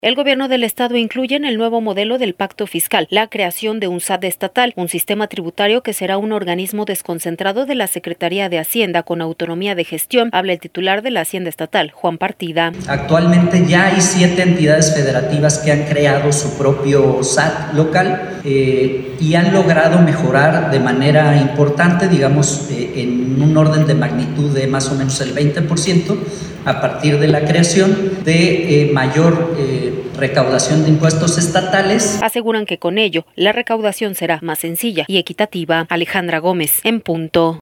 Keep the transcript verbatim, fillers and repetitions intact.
El gobierno del estado incluye en el nuevo modelo del pacto fiscal la creación de un S A T estatal, un sistema tributario que será un organismo desconcentrado de la Secretaría de Hacienda con autonomía de gestión, habla el titular de la Hacienda Estatal, Juan Partida. Actualmente ya hay siete entidades federativas que han creado su propio S A T local eh, y han logrado mejorar de manera importante, digamos, eh, en un orden de magnitud de más o menos el veinte por ciento, a partir de la creación de eh, mayor eh, recaudación de impuestos estatales. Aseguran que con ello la recaudación será más sencilla y equitativa. Alejandra Gómez, en punto.